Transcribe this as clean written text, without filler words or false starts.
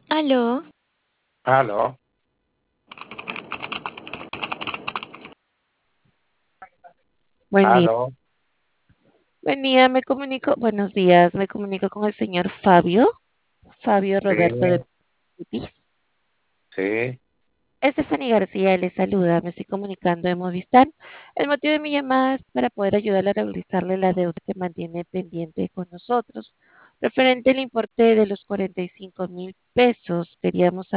Aló, Aló, buen día. aló, Buenos días, me comunico con el señor Fabio sí, Roberto de Pitis. sí, Stephanie García le saluda, me estoy comunicando de Movistar. El motivo de mi llamada es para poder ayudarle a regularizarle la deuda que mantiene pendiente con nosotros. Referente al importe de los 45,000 pesos, queríamos